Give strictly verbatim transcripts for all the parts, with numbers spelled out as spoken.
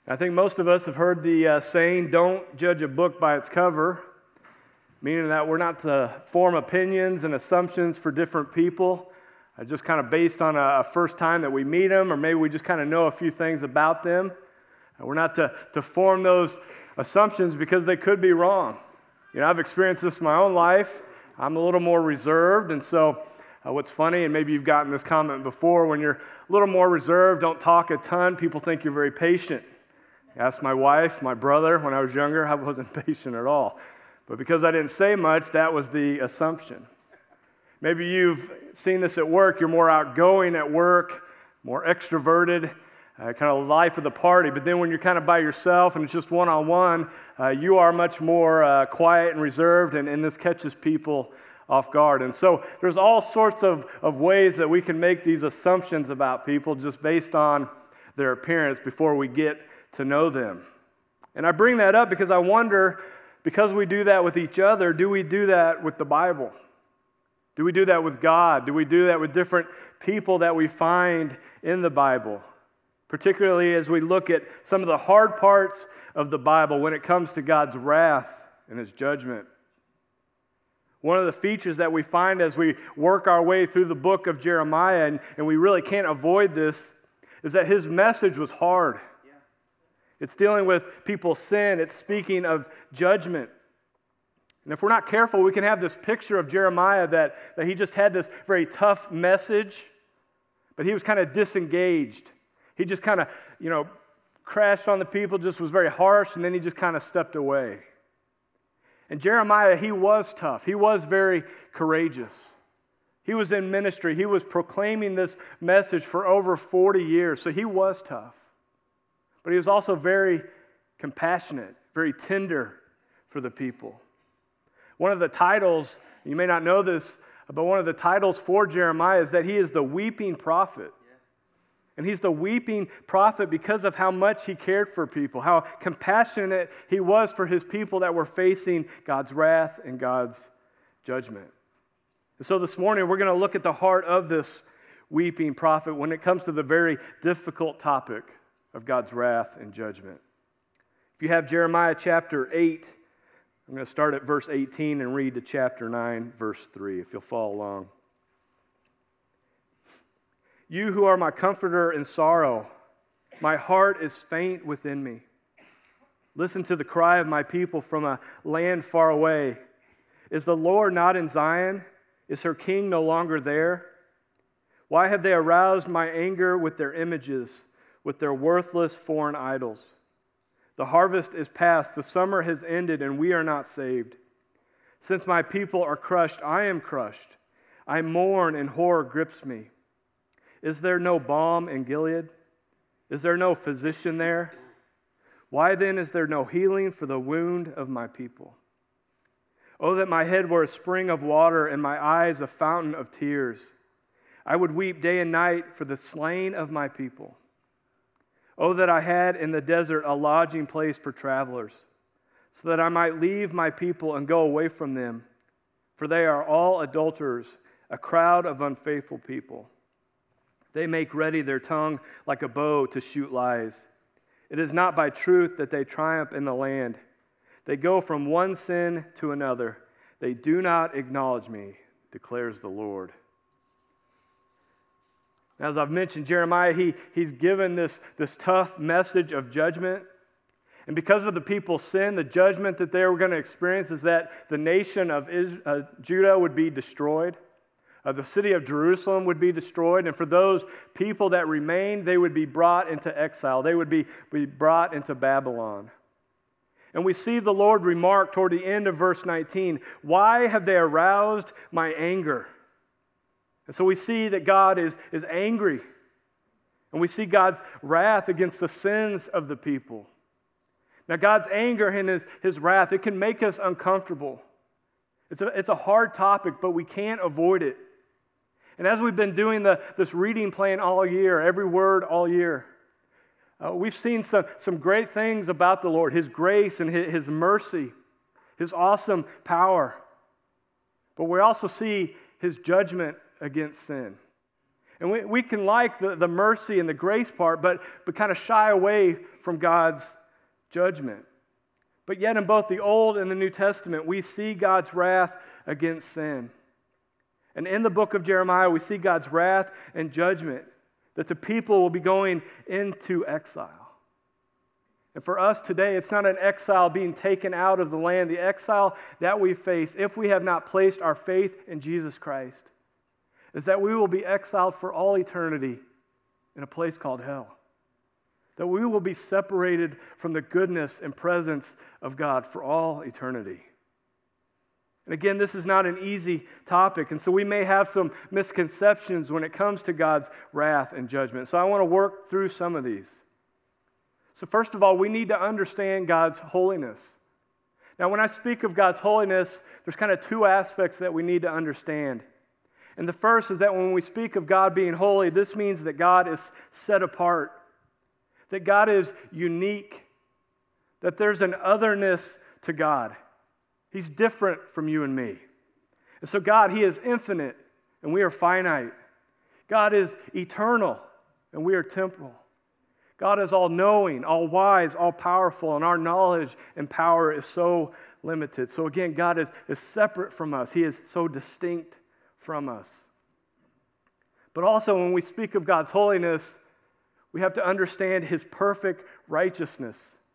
I think most of us have heard the uh, saying, don't judge a book by its cover, meaning that we're not to form opinions and assumptions for different people, uh, just kind of based on a, a first time that we meet them, or maybe we just kind of know a few things about them. Uh, we're not to, to form those assumptions because they could be wrong. You know, I've experienced this in my own life. I'm a little more reserved, and so uh, what's funny, and maybe you've gotten this comment before, when you're a little more reserved, don't talk a ton, people think you're very patient. Asked my wife, my brother, when I was younger, I wasn't patient at all. But because I didn't say much, that was the assumption. Maybe you've seen this at work. You're more outgoing at work, more extroverted, uh, kind of life of the party. But then when you're kind of by yourself and it's just one-on-one, uh, you are much more uh, quiet and reserved, and, and this catches people off guard. And so there's all sorts of, of ways that we can make these assumptions about people just based on their appearance before we get to know them. And I bring that up because I wonder, because we do that with each other, do we do that with the Bible? Do we do that with God? Do we do that with different people that we find in the Bible? Particularly as we look at some of the hard parts of the Bible when it comes to God's wrath and His judgment. One of the features that we find as we work our way through the book of Jeremiah, and, and we really can't avoid this, is that his message was hard. It's dealing with people's sin. It's speaking of judgment. And if we're not careful, we can have this picture of Jeremiah that, that he just had this very tough message, but he was kind of disengaged. He just kind of, you know, crashed on the people, just was very harsh, and then he just kind of stepped away. And Jeremiah, he was tough. He was very courageous. He was in ministry. He was proclaiming this message for over forty years, so he was tough. But he was also very compassionate, very tender for the people. One of the titles, you may not know this, but one of the titles for Jeremiah is that he is the weeping prophet. And he's the weeping prophet because of how much he cared for people, how compassionate he was for his people that were facing God's wrath and God's judgment. And so this morning we're going to look at the heart of this weeping prophet when it comes to the very difficult topic of God's wrath and judgment. If you have Jeremiah chapter eight, I'm going to start at verse eighteen and read to chapter nine, verse three, if you'll follow along. You who are my comforter in sorrow, my heart is faint within me. Listen to the cry of my people from a land far away. Is the Lord not in Zion? Is her king no longer there? Why have they aroused my anger with their images, with their worthless foreign idols? The harvest is past, the summer has ended, and we are not saved. Since my people are crushed, I am crushed. I mourn, and horror grips me. Is there no balm in Gilead? Is there no physician there? Why then is there no healing for the wound of my people? Oh, that my head were a spring of water and my eyes a fountain of tears. I would weep day and night for the slain of my people. Oh, that I had in the desert a lodging place for travelers, so that I might leave my people and go away from them, for they are all adulterers, a crowd of unfaithful people. They make ready their tongue like a bow to shoot lies. It is not by truth that they triumph in the land. They go from one sin to another. They do not acknowledge me, declares the Lord. As I've mentioned, Jeremiah, he, he's given this, this tough message of judgment. And because of the people's sin, the judgment that they were going to experience is that the nation of Israel, uh, Judah would be destroyed. Uh, the city of Jerusalem would be destroyed. And for those people that remained, they would be brought into exile. They would be, be brought into Babylon. And we see the Lord remark toward the end of verse nineteen, why have they aroused my anger? And so we see that God is, is angry. And we see God's wrath against the sins of the people. Now, God's anger and his, his wrath, it can make us uncomfortable. It's a, it's a hard topic, but we can't avoid it. And as we've been doing the, this reading plan all year, every word all year, uh, we've seen some, some great things about the Lord, His grace and His, his mercy, His awesome power. But we also see His judgment against sin. And we, we can like the, the mercy and the grace part, but, but kind of shy away from God's judgment. But yet in both the Old and the New Testament, we see God's wrath against sin. And in the book of Jeremiah, we see God's wrath and judgment, that the people will be going into exile. And for us today, it's not an exile being taken out of the land. The exile that we face, if we have not placed our faith in Jesus Christ, is that we will be exiled for all eternity in a place called hell. That we will be separated from the goodness and presence of God for all eternity. And again, this is not an easy topic, and so we may have some misconceptions when it comes to God's wrath and judgment. So I want to work through some of these. So first of all, we need to understand God's holiness. Now, when I speak of God's holiness, there's kind of two aspects that we need to understand. And the first is that when we speak of God being holy, this means that God is set apart, that God is unique, that there's an otherness to God. He's different from you and me. And so God, He is infinite, and we are finite. God is eternal, and we are temporal. God is all-knowing, all-wise, all-powerful, and our knowledge and power is so limited. So again, God is, is separate from us. He is so distinct from us. But also, when we speak of God's holiness, we have to understand His perfect righteousness.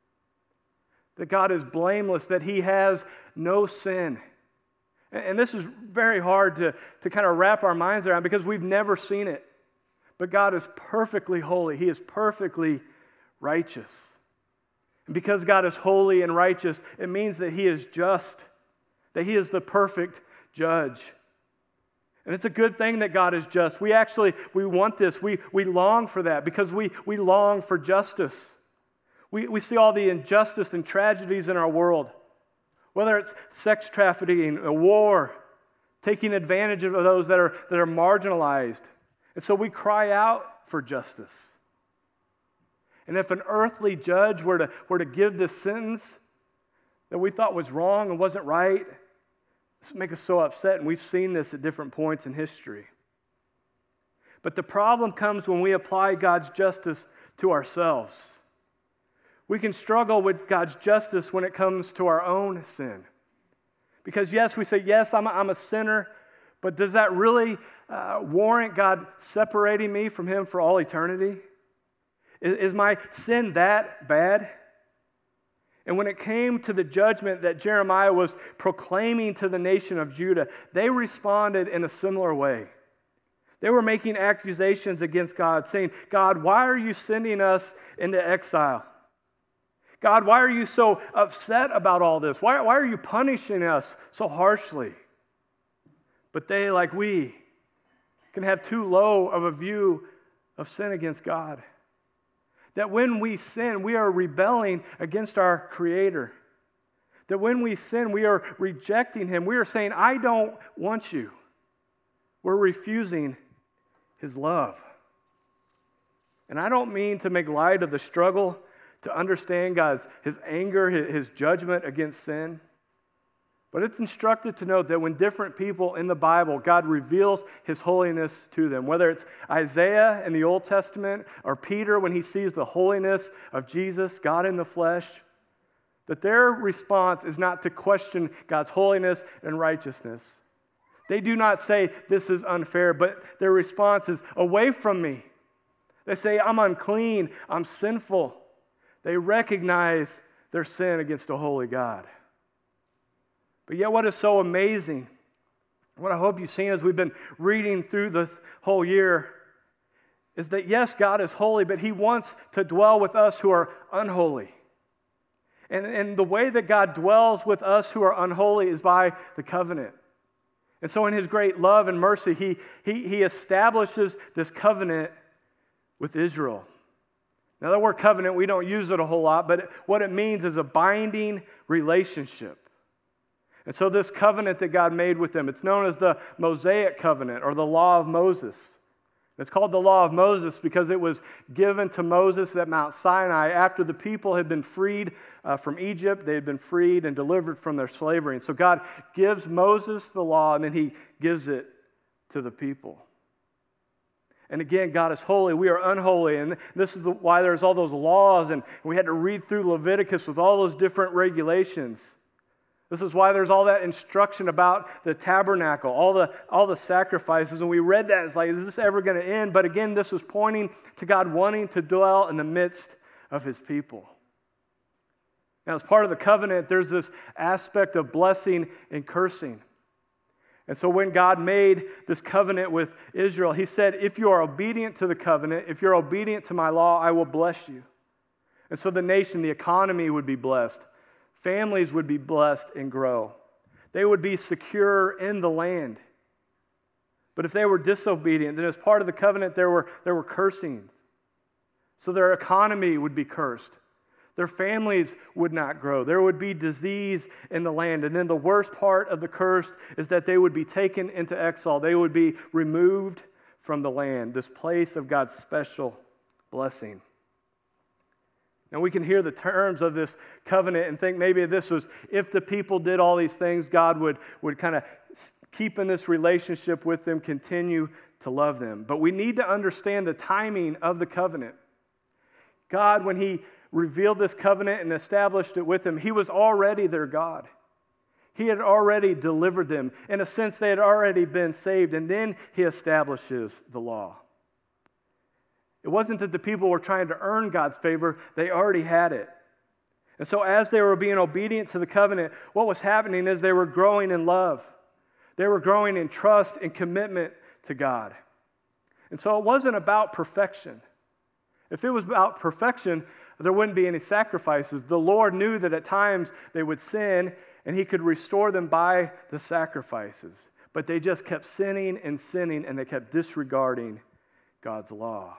That God is blameless, that He has no sin. And, and this is very hard to, to kind of wrap our minds around because we've never seen it. But God is perfectly holy. He is perfectly righteous. And because God is holy and righteous, it means that He is just, that He is the perfect judge. And it's a good thing that God is just. We actually, we want this. We, we long for that because we, we long for justice. We, we see all the injustice and tragedies in our world, whether it's sex trafficking, a war, taking advantage of those that are, that are marginalized. And so we cry out for justice. And if an earthly judge were to, were to give this sentence that we thought was wrong and wasn't right, this would make us so upset, and we've seen this at different points in history. But the problem comes when we apply God's justice to ourselves. We can struggle with God's justice when it comes to our own sin. Because yes, we say, yes, I'm a, I'm a sinner, but does that really uh, warrant God separating me from Him for all eternity? Is, is my sin that bad? And when it came to the judgment that Jeremiah was proclaiming to the nation of Judah, they responded in a similar way. They were making accusations against God, saying, God, why are you sending us into exile? God, why are you so upset about all this? Why, why are you punishing us so harshly? But they, like we, can have too low of a view of sin against God. That when we sin, we are rebelling against our Creator. That when we sin, we are rejecting Him. We are saying, I don't want you. We're refusing His love. And I don't mean to make light of the struggle to understand God's His anger, His judgment against sin. But it's instructive to note that when different people in the Bible, God reveals His holiness to them. Whether it's Isaiah in the Old Testament or Peter when he sees the holiness of Jesus, God in the flesh, that their response is not to question God's holiness and righteousness. They do not say, this is unfair, but their response is, away from me. They say, I'm unclean, I'm sinful. They recognize their sin against a holy God. But yet what is so amazing, what I hope you've seen as we've been reading through this whole year, is that yes, God is holy, but He wants to dwell with us who are unholy. And, and the way that God dwells with us who are unholy is by the covenant. And so in His great love and mercy, He, he, he establishes this covenant with Israel. Now that word covenant, we don't use it a whole lot, but what it means is a binding relationship. And so this covenant that God made with them, it's known as the Mosaic covenant or the law of Moses. It's called the law of Moses because it was given to Moses at Mount Sinai after the people had been freed uh, from Egypt. They had been freed and delivered from their slavery. And so God gives Moses the law and then He gives it to the people. And again, God is holy. We are unholy. And this is the, why there's all those laws. And we had to read through Leviticus with all those different regulations. This is why there's all that instruction about the tabernacle, all the, all the sacrifices. And we read that. It's like, is this ever going to end? But again, this was pointing to God wanting to dwell in the midst of his people. Now, as part of the covenant, there's this aspect of blessing and cursing. And so when God made this covenant with Israel, he said, if you are obedient to the covenant, if you're obedient to my law, I will bless you. And so the nation, the economy would be blessed. Families would be blessed and grow. They would be secure in the land. But if they were disobedient, then as part of the covenant, there were, there were cursings. So their economy would be cursed. Their families would not grow. There would be disease in the land. And then the worst part of the curse is that they would be taken into exile. They would be removed from the land, this place of God's special blessing. Now we can hear the terms of this covenant and think maybe this was, if the people did all these things, God would, would kind of keep in this relationship with them, continue to love them. But we need to understand the timing of the covenant. God, when he revealed this covenant and established it with them, he was already their God. He had already delivered them. In a sense, they had already been saved, and then he establishes the law. It wasn't that the people were trying to earn God's favor, they already had it. And so as they were being obedient to the covenant, what was happening is they were growing in love. They were growing in trust and commitment to God. And so it wasn't about perfection. If it was about perfection, there wouldn't be any sacrifices. The Lord knew that at times they would sin, and he could restore them by the sacrifices. But they just kept sinning and sinning, and they kept disregarding God's law.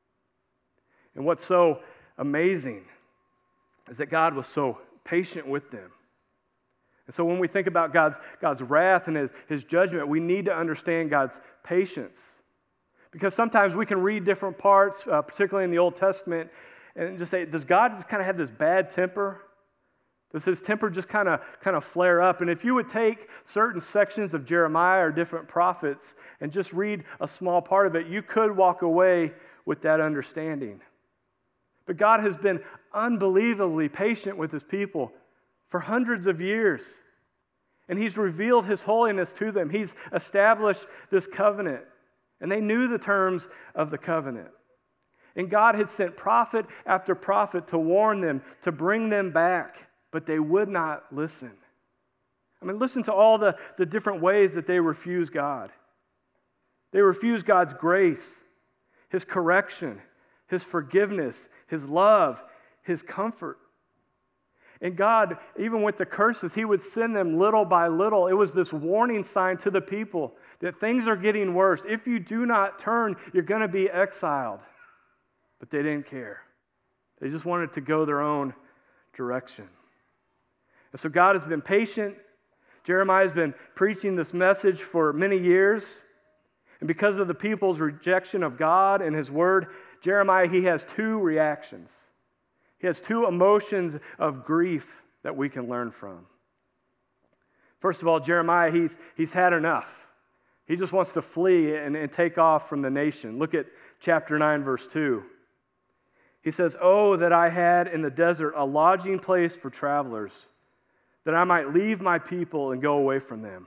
And what's so amazing is that God was so patient with them. And so when we think about God's, God's wrath and his, his judgment, we need to understand God's patience. Because sometimes we can read different parts, uh, particularly in the Old Testament, and just say, does God just kind of have this bad temper? Does his temper just kind of kind of flare up? And if you would take certain sections of Jeremiah or different prophets and just read a small part of it, you could walk away with that understanding. But God has been unbelievably patient with his people for hundreds of years. And he's revealed his holiness to them. He's established this covenant. And they knew the terms of the covenant. And God had sent prophet after prophet to warn them, to bring them back, but they would not listen. I mean, listen to all the, the different ways that they refuse God. They refuse God's grace, his correction, his forgiveness, his love, his comfort. And God, even with the curses, he would send them little by little. It was this warning sign to the people that things are getting worse. If you do not turn, you're going to be exiled. But they didn't care. They just wanted to go their own direction. And so God has been patient. Jeremiah has been preaching this message for many years. And because of the people's rejection of God and his word, Jeremiah, he has two reactions. He has two emotions of grief that we can learn from. First of all, Jeremiah, he's, he's had enough. He just wants to flee and, and take off from the nation. Look at chapter nine, verse two. He says, "Oh, that I had in the desert a lodging place for travelers, that I might leave my people and go away from them."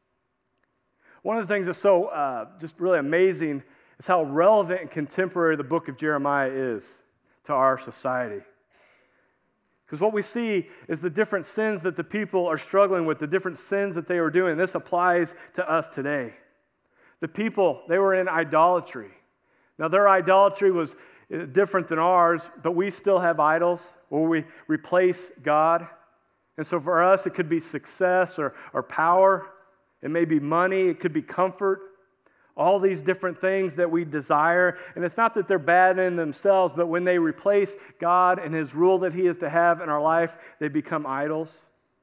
One of the things that's so uh, just really amazing is how relevant and contemporary the book of Jeremiah is to our society. Because what we see is the different sins that the people are struggling with, the different sins that they were doing. This applies to us today. The people, they were in idolatry. Now, their idolatry was different than ours, but we still have idols where we replace God. And so for us, it could be success or, or power. It may be money. It could be comfort. All these different things that we desire. And it's not that they're bad in themselves, but when they replace God and his rule that he is to have in our life, they become idols.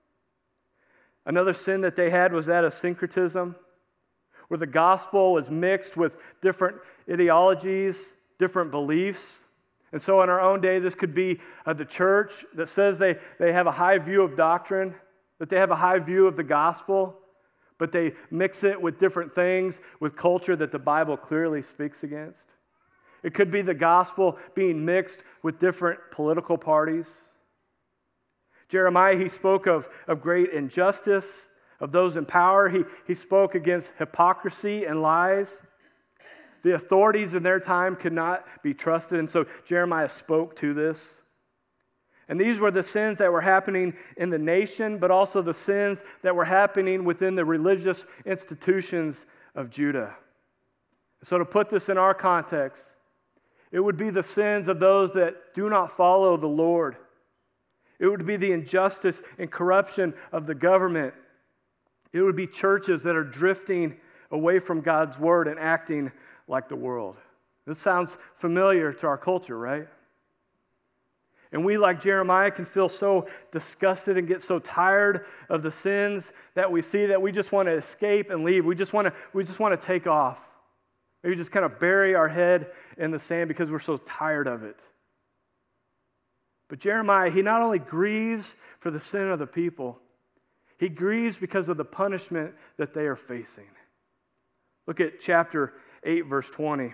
Another sin that they had was that of syncretism, where the gospel was mixed with different ideologies, different beliefs. And so in our own day, this could be uh, the church that says they, they have a high view of doctrine, that they have a high view of the gospel, but they mix it with different things, with culture that the Bible clearly speaks against. It could be the gospel being mixed with different political parties. Jeremiah, he spoke of, of great injustice, of those in power. He, he spoke against hypocrisy and lies. The authorities in their time could not be trusted, and so Jeremiah spoke to this. And these were the sins that were happening in the nation, but also the sins that were happening within the religious institutions of Judah. So to put this in our context, it would be the sins of those that do not follow the Lord. It would be the injustice and corruption of the government. It would be churches that are drifting away from God's word and acting like the world. This sounds familiar to our culture, right? And we, like Jeremiah, can feel so disgusted and get so tired of the sins that we see that we just want to escape and leave. We just want to, we just want to take off. Maybe just kind of bury our head in the sand because we're so tired of it. But Jeremiah, he not only grieves for the sin of the people, he grieves because of the punishment that they are facing. Look at chapter eight, verse twenty.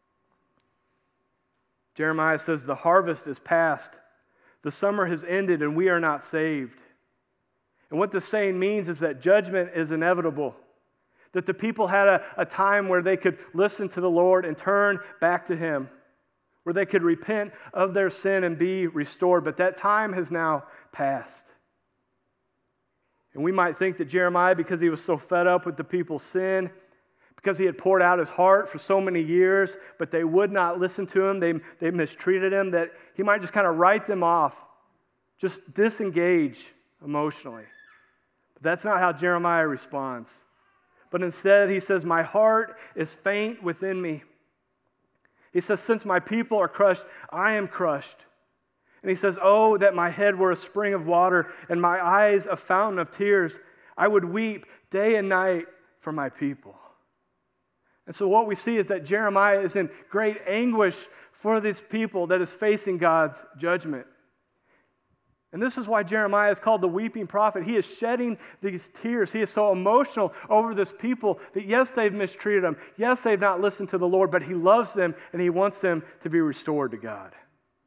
Jeremiah says, "The harvest is past, the summer has ended, and we are not saved." And what this saying means is that judgment is inevitable. That the people had a, a time where they could listen to the Lord and turn back to Him, where they could repent of their sin and be restored. But that time has now passed. And we might think that Jeremiah, because he was so fed up with the people's sin, because he had poured out his heart for so many years, but they would not listen to him, they, they mistreated him, that he might just kind of write them off, just disengage emotionally. But that's not how Jeremiah responds. But instead, he says, "My heart is faint within me." He says, "Since my people are crushed, I am crushed." And he says, "Oh, that my head were a spring of water and my eyes a fountain of tears. I would weep day and night for my people." And so what we see is that Jeremiah is in great anguish for this people that is facing God's judgment. And this is why Jeremiah is called the weeping prophet. He is shedding these tears. He is so emotional over this people that yes, they've mistreated him. Yes, they've not listened to the Lord, but he loves them and he wants them to be restored to God.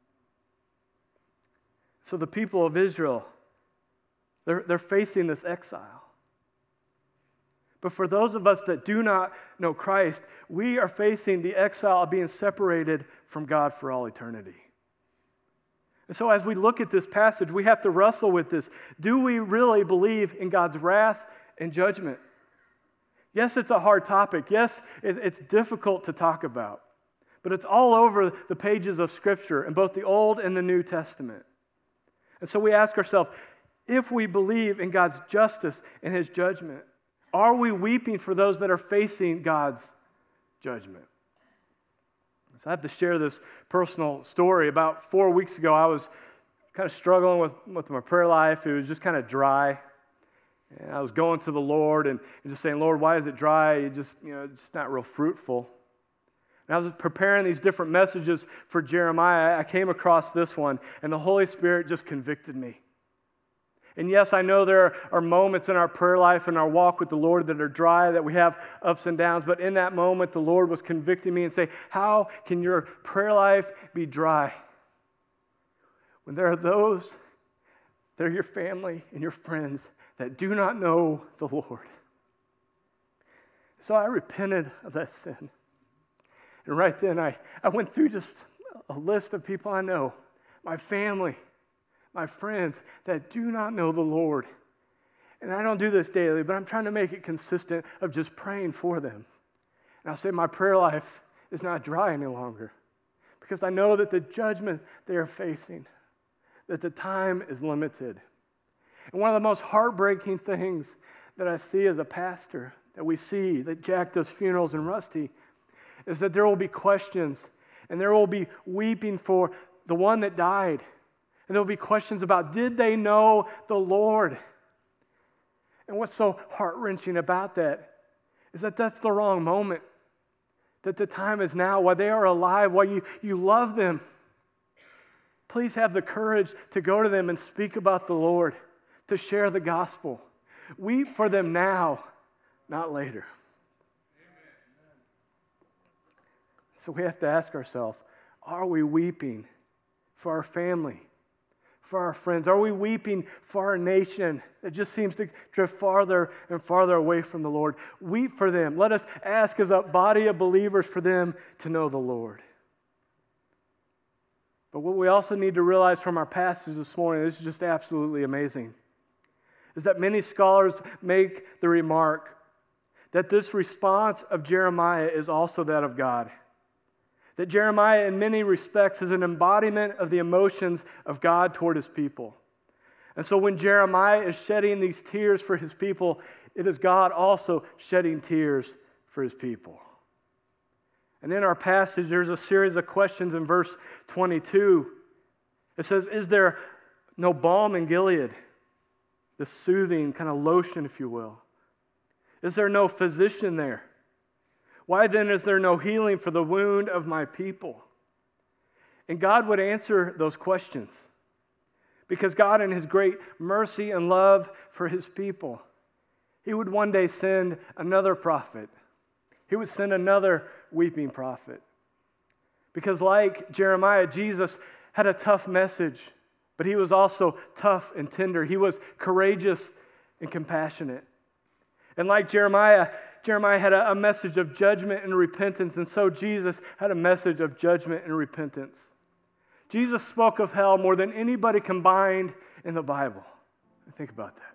So the people of Israel, they're, they're facing this exile. But for those of us that do not know Christ, we are facing the exile of being separated from God for all eternity. And so as we look at this passage, we have to wrestle with this. Do we really believe in God's wrath and judgment? Yes, it's a hard topic. Yes, it's difficult to talk about. But it's all over the pages of Scripture in both the Old and the New Testament. And so we ask ourselves, if we believe in God's justice and His judgment, are we weeping for those that are facing God's judgment? So I have to share this personal story. About four weeks ago, I was kind of struggling with, with my prayer life. It was just kind of dry. And I was going to the Lord and, and just saying, "Lord, why is it dry? It just, you know, it's not real fruitful." And I was preparing these different messages for Jeremiah. I came across this one, and the Holy Spirit just convicted me. And yes, I know there are moments in our prayer life and our walk with the Lord that are dry, that we have ups and downs. But in that moment, the Lord was convicting me and saying, how can your prayer life be dry when there are those that are your family and your friends that do not know the Lord? So I repented of that sin. And right then, I, I went through just a list of people I know, my family, my friends that do not know the Lord. And I don't do this daily, but I'm trying to make it consistent of just praying for them. And I'll say my prayer life is not dry any longer because I know that the judgment they are facing, that the time is limited. And one of the most heartbreaking things that I see as a pastor, that we see, that Jack does funerals in Rusty, is that there will be questions and there will be weeping for the one that died. And there will be questions about, did they know the Lord? And what's so heart-wrenching about that is that that's the wrong moment. That the time is now, while they are alive, while you, you love them. Please have the courage to go to them and speak about the Lord, to share the gospel. Weep for them now, not later. So we have to ask ourselves, are we weeping for our family, for our friends? Are we weeping for our nation that just seems to drift farther and farther away from the Lord? Weep for them. Let us ask as a body of believers for them to know the Lord. But what we also need to realize from our passage this morning, this is just absolutely amazing, is that many scholars make the remark that this response of Jeremiah is also that of God. That Jeremiah, in many respects, is an embodiment of the emotions of God toward his people. And so when Jeremiah is shedding these tears for his people, it is God also shedding tears for his people. And in our passage, there's a series of questions in verse twenty-two. It says, is there no balm in Gilead? The soothing kind of lotion, if you will. Is there no physician there? Why then is there no healing for the wound of my people? And God would answer those questions because God, in his great mercy and love for his people, he would one day send another prophet. He would send another weeping prophet. Because like Jeremiah, Jesus had a tough message, but he was also tough and tender. He was courageous and compassionate. And like Jeremiah, Jeremiah had a, a message of judgment and repentance, and so Jesus had a message of judgment and repentance. Jesus spoke of hell more than anybody combined in the Bible. Think about that.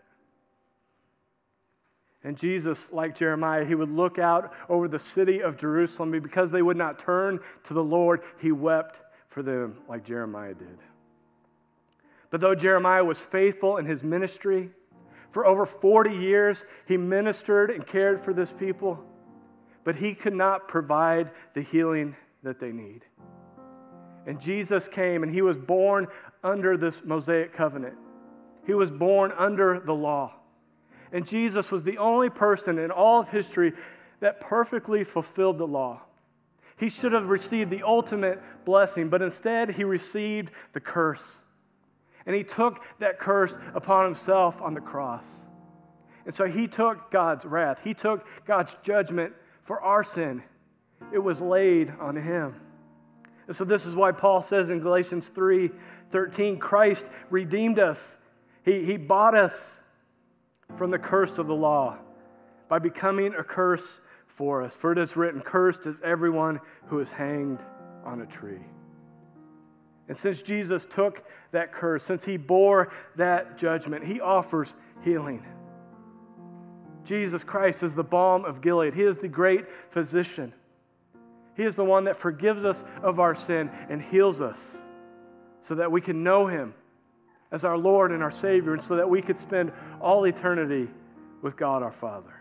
And Jesus, like Jeremiah, he would look out over the city of Jerusalem, and because they would not turn to the Lord, he wept for them like Jeremiah did. But though Jeremiah was faithful in his ministry, for over forty years, he ministered and cared for this people, but he could not provide the healing that they need. And Jesus came, and he was born under this Mosaic covenant. He was born under the law. And Jesus was the only person in all of history that perfectly fulfilled the law. He should have received the ultimate blessing, but instead he received the curse. And he took that curse upon himself on the cross. And so he took God's wrath. He took God's judgment for our sin. It was laid on him. And so this is why Paul says in Galatians three thirteen, Christ redeemed us. He, he bought us from the curse of the law by becoming a curse for us. For it is written, cursed is everyone who is hanged on a tree. And since Jesus took that curse, since he bore that judgment, he offers healing. Jesus Christ is the balm of Gilead. He is the great physician. He is the one that forgives us of our sin and heals us so that we can know him as our Lord and our Savior, and so that we could spend all eternity with God our Father.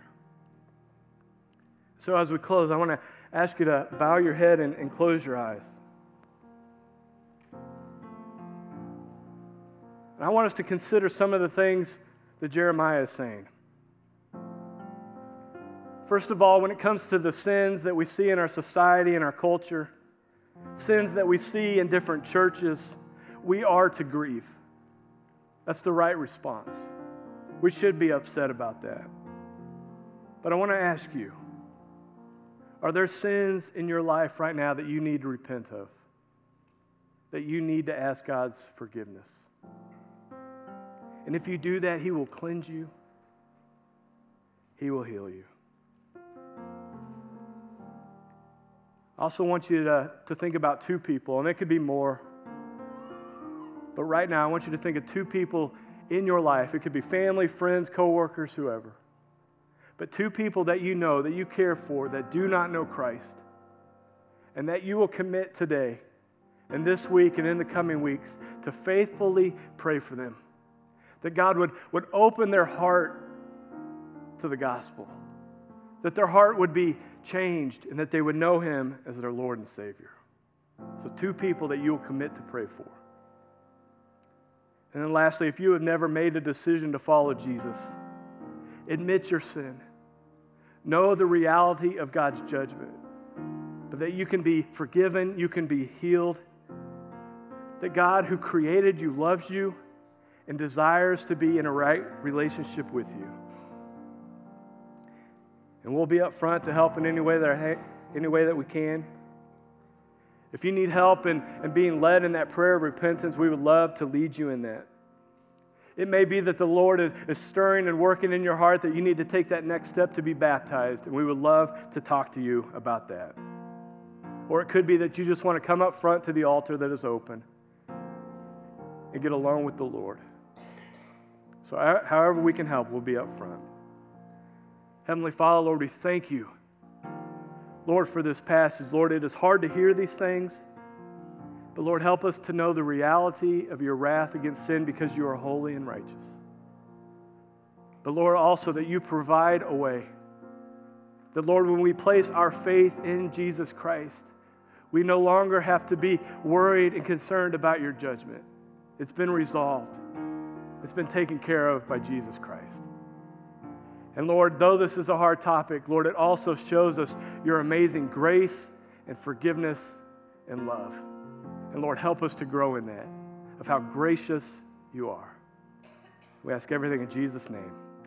So as we close, I want to ask you to bow your head and, and close your eyes. And I want us to consider some of the things that Jeremiah is saying. First of all, when it comes to the sins that we see in our society and our culture, sins that we see in different churches, we are to grieve. That's the right response. We should be upset about that. But I want to ask you, are there sins in your life right now that you need to repent of? That you need to ask God's forgiveness? And if you do that, he will cleanse you. He will heal you. I also want you to, to think about two people, and it could be more. But right now, I want you to think of two people in your life. It could be family, friends, coworkers, whoever. But two people that you know, that you care for, that do not know Christ. And that you will commit today, and this week, and in the coming weeks, to faithfully pray for them. That God would, would open their heart to the gospel. That their heart would be changed, and that they would know him as their Lord and Savior. So two people that you will commit to pray for. And then lastly, if you have never made a decision to follow Jesus, admit your sin. Know the reality of God's judgment. But that you can be forgiven, you can be healed. That God who created you loves you and desires to be in a right relationship with you. And we'll be up front to help in any way that, any way that we can. If you need help in, in being led in that prayer of repentance, we would love to lead you in that. It may be that the Lord is, is stirring and working in your heart that you need to take that next step to be baptized, and we would love to talk to you about that. Or it could be that you just want to come up front to the altar that is open and get alone with the Lord. So however we can help, we'll be up front. Heavenly Father, Lord, we thank you, Lord, for this passage. Lord, it is hard to hear these things, but Lord, help us to know the reality of your wrath against sin because you are holy and righteous. But Lord, also that you provide a way. That Lord, when we place our faith in Jesus Christ, we no longer have to be worried and concerned about your judgment. It's been resolved. It's been taken care of by Jesus Christ. And Lord, though this is a hard topic, Lord, it also shows us your amazing grace and forgiveness and love. And Lord, help us to grow in that, of how gracious you are. We ask everything in Jesus' name.